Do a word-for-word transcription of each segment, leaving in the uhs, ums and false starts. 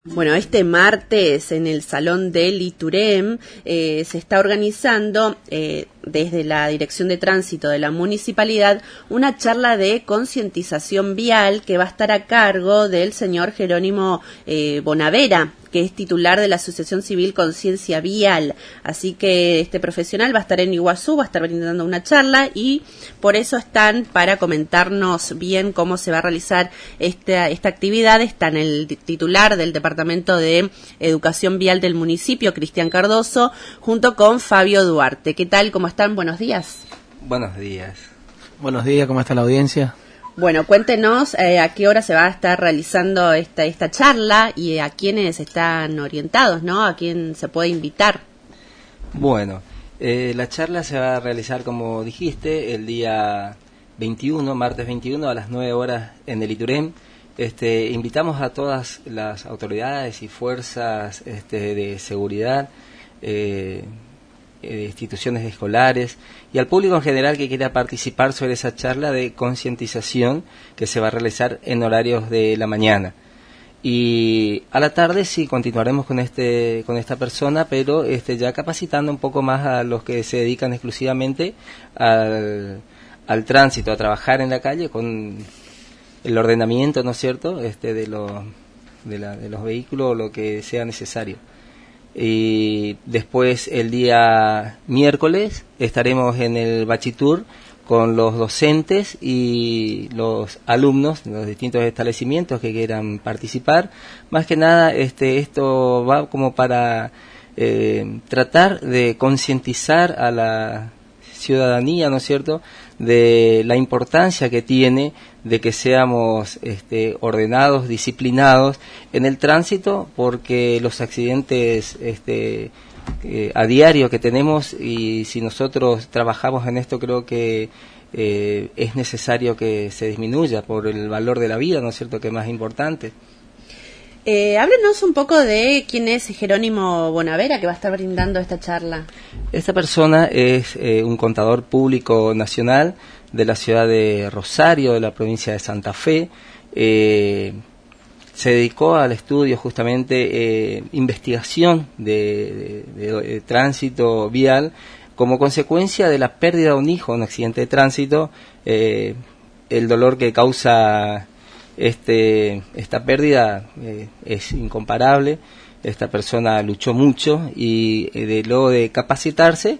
Bueno, este martes en el Salón del Iturem eh, se está organizando eh, desde la Dirección de Tránsito de la Municipalidad una charla de concientización vial que va a estar a cargo del señor Jerónimo eh, Bonavera, que es titular de la Asociación Civil Conciencia Vial. Así que este profesional va a estar en Iguazú, va a estar brindando una charla y por eso están para comentarnos bien cómo se va a realizar esta, esta actividad. Están el titular del Departamento de Educación Vial del municipio, Cristian Cardoso, junto con Fabio Duarte. ¿Qué tal? ¿Cómo están? Buenos días. Buenos días. Buenos días, ¿cómo está la audiencia? Bueno, cuéntenos eh, a qué hora se va a estar realizando esta esta charla y a quiénes están orientados, ¿no? A quién se puede invitar. Bueno, eh, la charla se va a realizar, como dijiste, el día veintiuno, martes veintiuno, a las nueve horas en el Iturem. Este, invitamos a todas las autoridades y fuerzas este, de seguridad, eh, de instituciones escolares y al público en general que quiera participar sobre esa charla de concientización que se va a realizar en horarios de la mañana. Y a la tarde sí continuaremos con este con esta persona, pero este ya capacitando un poco más a los que se dedican exclusivamente al, al tránsito, a trabajar en la calle con el ordenamiento, ¿no es cierto?, este de los de, la, de los vehículos o lo que sea necesario. Y después el día miércoles estaremos en el Bachitur con los docentes y los alumnos de los distintos establecimientos que quieran participar. Más que nada este esto va como para eh, tratar de concientizar a la ciudadanía, ¿no es cierto?, de la importancia que tiene de que seamos este, ordenados, disciplinados en el tránsito, porque los accidentes este, eh, a diario que tenemos, y si nosotros trabajamos en esto, creo que eh, es necesario que se disminuya por el valor de la vida, ¿no es cierto?, que es más importante. Eh, háblenos un poco de quién es Jerónimo Bonavera, que va a estar brindando esta charla. Esta persona es eh, un contador público nacional de la ciudad de Rosario, de la provincia de Santa Fe. Eh, se dedicó al estudio justamente, eh, investigación de, de, de, de tránsito vial como consecuencia de la pérdida de un hijo en un accidente de tránsito, eh, el dolor que causa Este, esta pérdida eh, es incomparable. Esta persona luchó mucho y eh, de luego de capacitarse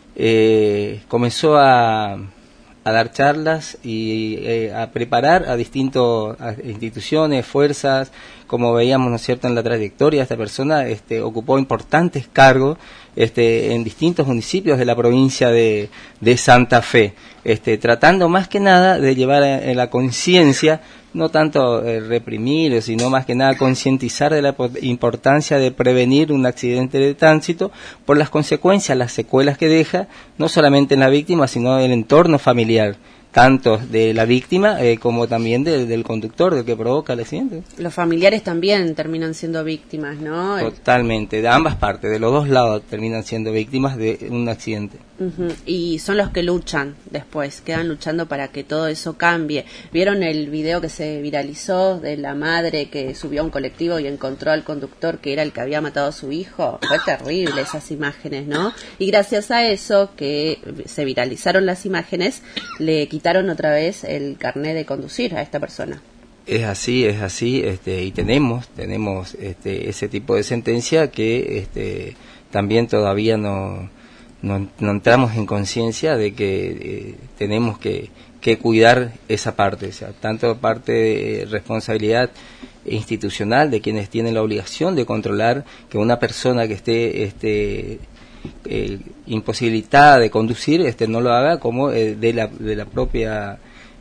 eh, comenzó a, a dar charlas y eh, a preparar a distintas instituciones, fuerzas. Como veíamos, ¿no es cierto?, en la trayectoria, esta persona este, ocupó importantes cargos este, en distintos municipios de la provincia de, de Santa Fe, este, tratando más que nada de llevar en la conciencia, no tanto eh, reprimir, sino más que nada concientizar de la importancia de prevenir un accidente de tránsito por las consecuencias, las secuelas que deja, no solamente en la víctima, sino en el entorno familiar, tanto de la víctima eh, como también de, del conductor, del que provoca el accidente. Los familiares también terminan siendo víctimas, ¿no? Totalmente, de ambas partes, de los dos lados terminan siendo víctimas de un accidente. Uh-huh. Y son los que luchan después, quedan luchando para que todo eso cambie. ¿Vieron el video que se viralizó de la madre que subió a un colectivo y encontró al conductor que era el que había matado a su hijo? Fue terrible esas imágenes, ¿no? Y gracias a eso, que se viralizaron las imágenes, le quitaron otra vez el carnet de conducir a esta persona. Es así, es así, este, y tenemos tenemos este, ese tipo de sentencia que este, también todavía no, no, no entramos en conciencia de que eh, tenemos que, que cuidar esa parte, o sea, tanto parte de responsabilidad institucional de quienes tienen la obligación de controlar que una persona que esté este, eh, imposibilitada de conducir este, no lo haga, como eh, de la de la propia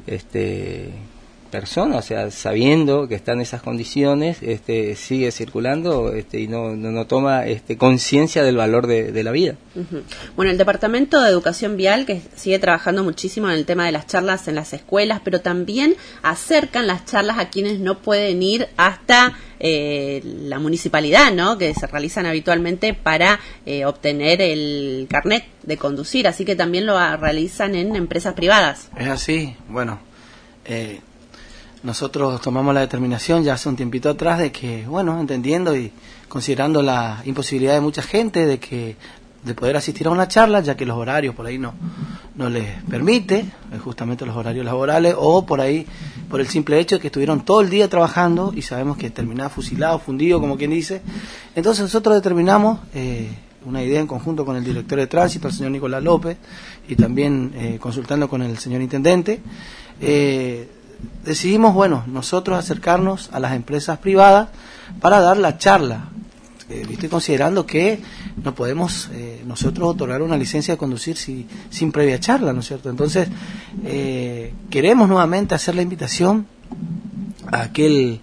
este persona, o sea, sabiendo que está en esas condiciones, este, sigue circulando este, y no, no, no toma este, conciencia del valor de, de la vida. Uh-huh. Bueno, el Departamento de Educación Vial, que sigue trabajando muchísimo en el tema de las charlas en las escuelas, pero también acercan las charlas a quienes no pueden ir hasta eh, la municipalidad, ¿no?, que se realizan habitualmente para eh, obtener el carnet de conducir, así que también lo realizan en empresas privadas. Es así, bueno, eh, nosotros tomamos la determinación ya hace un tiempito atrás de que, bueno, entendiendo y considerando la imposibilidad de mucha gente de que de poder asistir a una charla, ya que los horarios por ahí no, no les permite, justamente los horarios laborales, o por ahí, por el simple hecho de que estuvieron todo el día trabajando y sabemos que terminaba fusilado, fundido, como quien dice. Entonces nosotros determinamos eh, una idea en conjunto con el director de tránsito, el señor Nicolás López, y también eh, consultando con el señor intendente, eh, decidimos, bueno, nosotros acercarnos a las empresas privadas para dar la charla. Eh, estoy considerando que no podemos eh, nosotros otorgar una licencia de conducir si, sin previa charla, ¿no es cierto? Entonces, eh, queremos nuevamente hacer la invitación a aquel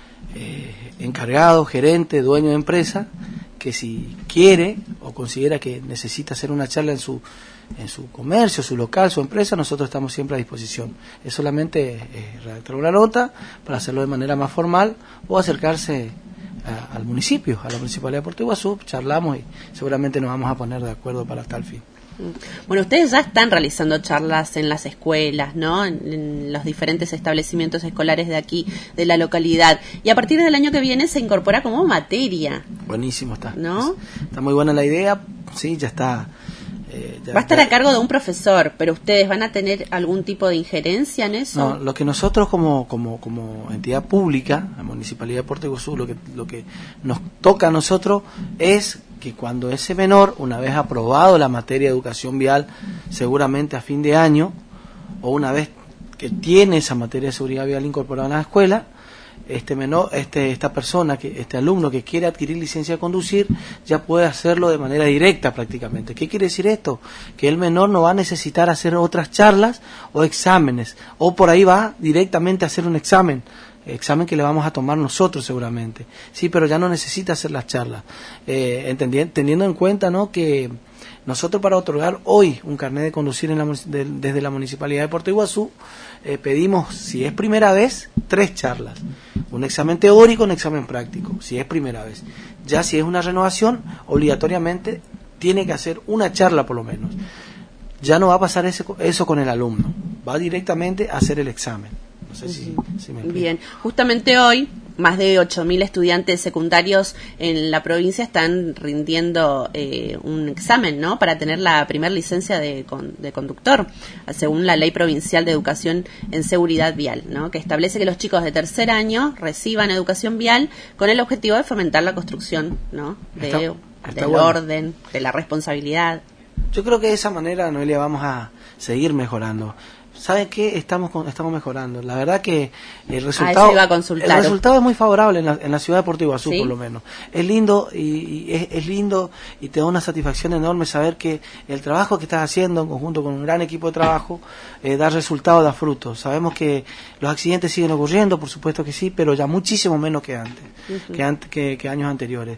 eh, encargado, gerente, dueño de empresa, que si quiere o considera que necesita hacer una charla en su en su comercio, su local, su empresa, nosotros estamos siempre a disposición. Es solamente eh, redactar una nota para hacerlo de manera más formal o acercarse a, al municipio, a la Municipalidad de Puerto Iguazú, charlamos y seguramente nos vamos a poner de acuerdo para tal fin. Bueno, ustedes ya están realizando charlas en las escuelas, ¿no? En, en los diferentes establecimientos escolares de aquí, de la localidad. Y a partir del año que viene se incorpora como materia. Buenísimo está. ¿No? Está muy buena la idea, sí, ya está. Eh, ya, Va a estar ya, a cargo de un profesor, pero ustedes van a tener algún tipo de injerencia en eso. No, lo que nosotros como como como entidad pública, la Municipalidad de Puerto Iguazú, lo que lo que nos toca a nosotros es que cuando ese menor, una vez aprobado la materia de educación vial, seguramente a fin de año, o una vez que tiene esa materia de seguridad vial incorporada en la escuela, este menor, este, esta persona, que este alumno que quiere adquirir licencia de conducir, ya puede hacerlo de manera directa prácticamente. ¿Qué quiere decir esto? Que el menor no va a necesitar hacer otras charlas o exámenes, o por ahí va directamente a hacer un examen, examen que le vamos a tomar nosotros seguramente, sí, pero ya no necesita hacer las charlas, eh, entendiendo, teniendo en cuenta, ¿no?, que nosotros para otorgar hoy un carnet de conducir en la, de, desde la Municipalidad de Puerto Iguazú, eh, pedimos, si es primera vez, tres charlas, un examen teórico, un examen práctico, si es primera vez. Ya si es una renovación, obligatoriamente tiene que hacer una charla por lo menos. Ya no va a pasar ese, eso con el alumno, va directamente a hacer el examen. No sé si, si me explico. Bien, justamente hoy más de ocho mil estudiantes secundarios en la provincia están rindiendo eh, un examen, ¿no?, para tener la primer licencia de, con, de conductor, según la Ley Provincial de Educación en Seguridad Vial, ¿no?, que establece que los chicos de tercer año reciban educación vial con el objetivo de fomentar la construcción, ¿no?, de, está, está del bueno. orden, de la responsabilidad. Yo creo que de esa manera, Noelia, vamos a seguir mejorando. ¿Sabe qué? Estamos estamos mejorando. La verdad que el resultado, ah, iba a consultar. el resultado es muy favorable en la, en la ciudad de Puerto Iguazú, ¿Sí? Por lo menos. Es lindo y, y es, es lindo y te da una satisfacción enorme saber que el trabajo que estás haciendo en conjunto con un gran equipo de trabajo eh, da resultado, da frutos. Sabemos que los accidentes siguen ocurriendo, por supuesto que sí, pero ya muchísimo menos que antes, uh-huh. que, antes que, que años anteriores.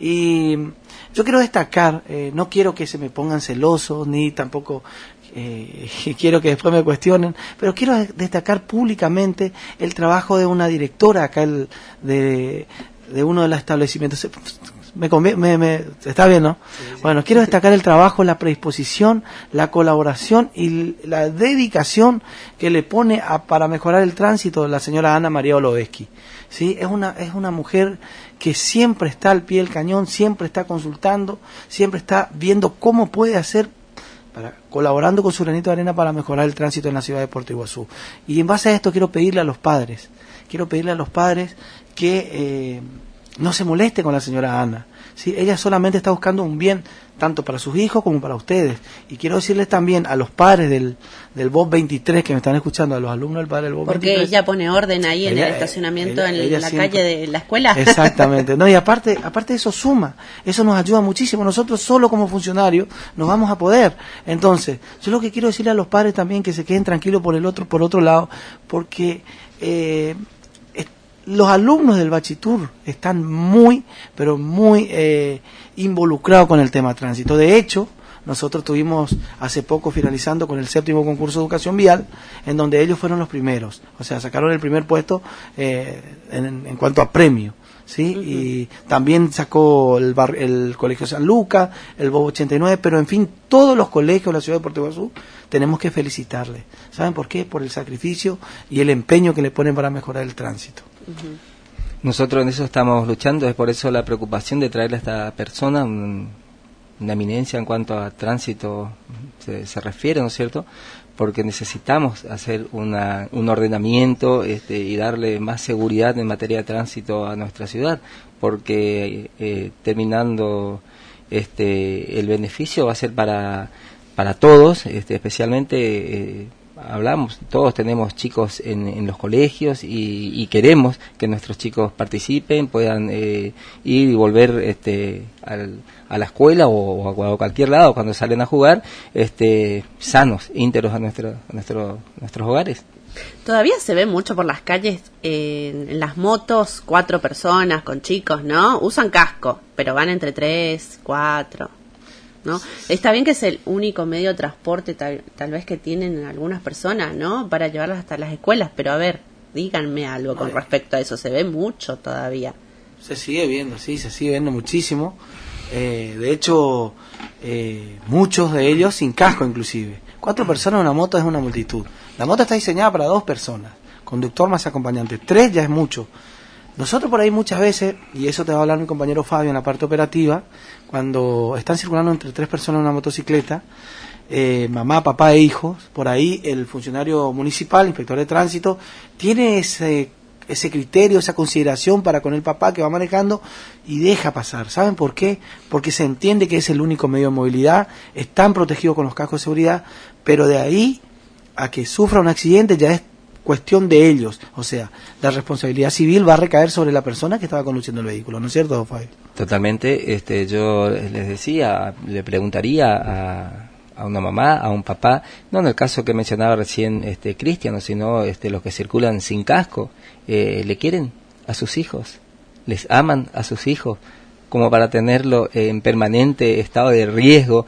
Y yo quiero destacar, eh, no quiero que se me pongan celosos ni tampoco Eh, quiero que después me cuestionen, pero quiero destacar públicamente el trabajo de una directora acá el, de, de uno de los establecimientos. Me, me, me está bien, ¿no? Sí, sí. Bueno, quiero destacar el trabajo, la predisposición, la colaboración y la dedicación que le pone a, para mejorar el tránsito la señora Ana María Oloveski. Sí, es una es una mujer que siempre está al pie del cañón, siempre está consultando, siempre está viendo cómo puede hacer, para, colaborando con su granito de arena para mejorar el tránsito en la ciudad de Puerto Iguazú. Y en base a esto quiero pedirle a los padres, quiero pedirle a los padres que eh, no se moleste con la señora Ana. ¿Sí? Ella solamente está buscando un bien tanto para sus hijos como para ustedes. Y quiero decirles también a los padres del, del B O B veintitrés que me están escuchando, a los alumnos del padre del B O B Porque veintitrés. Porque ella pone orden ahí ella, en el estacionamiento, ella, ella, en ella la siempre, calle de la escuela. Exactamente. No, y aparte, aparte de eso suma, eso nos ayuda muchísimo. Nosotros solo como funcionarios nos vamos a poder. Entonces, yo lo que quiero decirle a los padres también que se queden tranquilos por el otro, por otro lado, porque eh, los alumnos del Bachitur están muy, pero muy eh, involucrados con el tema tránsito. De hecho, nosotros estuvimos hace poco finalizando con el séptimo concurso de educación vial, en donde ellos fueron los primeros, o sea, sacaron el primer puesto eh, en, en cuanto a premio. ¿sí? Uh-huh. Y también sacó el, bar, el Colegio San Lucas, el Bobo ochenta y nueve, pero en fin, todos los colegios de la ciudad de Puerto Iguazú tenemos que felicitarle. ¿Saben por qué? Por el sacrificio y el empeño que le ponen para mejorar el tránsito. Uh-huh. Nosotros en eso estamos luchando, es por eso la preocupación de traerle a esta persona, un, una eminencia en cuanto a tránsito se, se refiere, ¿no es cierto?, porque necesitamos hacer una, un ordenamiento este, y darle más seguridad en materia de tránsito a nuestra ciudad, porque eh, terminando este, el beneficio va a ser para, para todos, este, especialmente eh, hablamos, todos tenemos chicos en, en los colegios y, y queremos que nuestros chicos participen, puedan eh, ir y volver este, al, a la escuela o, o a cualquier lado cuando salen a jugar este, sanos, íntegros a, nuestro, a nuestro, nuestros hogares. Todavía se ve mucho por las calles, eh, en las motos, cuatro personas con chicos, ¿no? Usan casco, pero van entre tres, cuatro. ¿no? Está bien que es el único medio de transporte tal, tal vez que tienen algunas personas, ¿no? Para llevarlas hasta las escuelas, pero a ver, díganme algo con respecto a eso, se ve mucho todavía. Se sigue viendo, sí, se sigue viendo muchísimo. Eh, de hecho, eh, muchos de ellos sin casco inclusive. Cuatro personas en una moto es una multitud. La moto está diseñada para dos personas, conductor más acompañante. Tres ya es mucho. Nosotros por ahí muchas veces, y eso te va a hablar mi compañero Fabio en la parte operativa, cuando están circulando entre tres personas en una motocicleta, eh, mamá, papá e hijos, por ahí el funcionario municipal, inspector de tránsito, tiene ese, ese criterio, esa consideración para con el papá que va manejando y deja pasar. ¿Saben por qué? Porque se entiende que es el único medio de movilidad, están protegidos con los cascos de seguridad, pero de ahí a que sufra un accidente ya es cuestión de ellos, o sea, la responsabilidad civil va a recaer sobre la persona que estaba conduciendo el vehículo, ¿no es cierto, Fabio? Totalmente, este, yo les decía, le preguntaría a, a una mamá, a un papá, no en el caso que mencionaba recién este Cristiano, sino este, los que circulan sin casco, eh, ¿le quieren a sus hijos? ¿Les aman a sus hijos? Como para tenerlo en permanente estado de riesgo,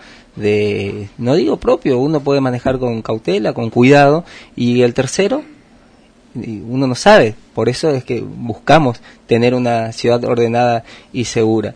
de, no digo propio, uno puede manejar con cautela, con cuidado, y el tercero, y uno no sabe, por eso es que buscamos tener una ciudad ordenada y segura.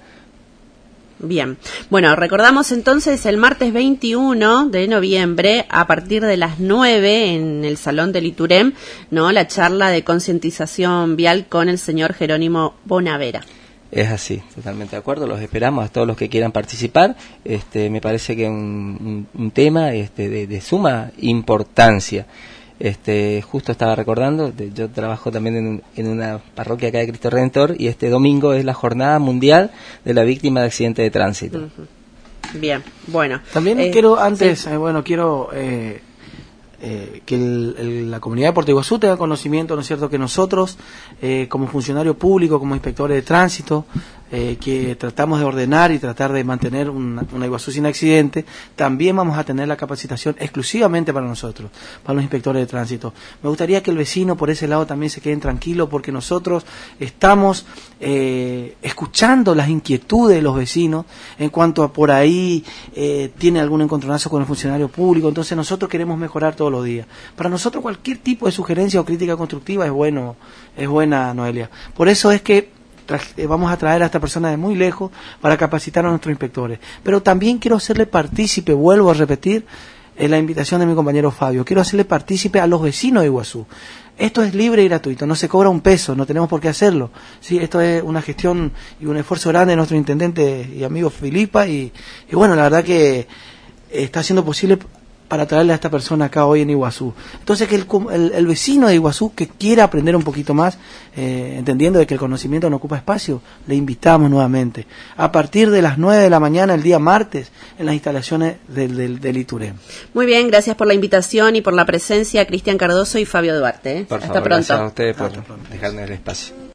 Bien, bueno, recordamos entonces el martes veintiuno de noviembre a partir de las nueve en el Salón del Iturem, ¿no? La charla de concientización vial con el señor Jerónimo Bonavera. Es así, totalmente de acuerdo, los esperamos a todos los que quieran participar. Este, me parece que es un, un, un tema este, de, de suma importancia. Este, justo estaba recordando, de, yo trabajo también en, en una parroquia acá de Cristo Redentor y este domingo es la Jornada Mundial de la Víctima de Accidente de Tránsito. Uh-huh. Bien, bueno. También eh, quiero, antes, sí. eh, bueno, quiero eh, eh, que el, el, la comunidad de Puerto Iguazú tenga conocimiento, ¿no es cierto?, que nosotros, eh, como funcionario público, como inspectores de tránsito, eh, que tratamos de ordenar y tratar de mantener una, una Iguazú sin accidente, también vamos a tener la capacitación exclusivamente para nosotros, para los inspectores de tránsito. Me gustaría que el vecino por ese lado también se queden tranquilos, porque nosotros estamos eh, escuchando las inquietudes de los vecinos en cuanto a por ahí eh, tiene algún encontronazo con el funcionario público. Entonces nosotros queremos mejorar todos los días. Para nosotros cualquier tipo de sugerencia o crítica constructiva es bueno, es buena, Noelia. Por eso es que vamos a traer a esta persona de muy lejos para capacitar a nuestros inspectores. Pero también quiero hacerle partícipe, vuelvo a repetir, en la invitación de mi compañero Fabio, quiero hacerle partícipe a los vecinos de Iguazú. Esto es libre y gratuito, no se cobra un peso, no tenemos por qué hacerlo. Sí, esto es una gestión y un esfuerzo grande de nuestro intendente y amigo Filipa, y, y bueno, la verdad que está siendo posible para traerle a esta persona acá hoy en Iguazú. Entonces, que el, el, el vecino de Iguazú que quiera aprender un poquito más, eh, entendiendo de que el conocimiento no ocupa espacio, le invitamos nuevamente a partir de las nueve de la mañana el día martes en las instalaciones del, del, del Iturem. Muy bien, gracias por la invitación y por la presencia, Cristian Cardoso y Fabio Duarte. ¿eh? Por Hasta favor, pronto. Gracias a ustedes por dejarme el espacio.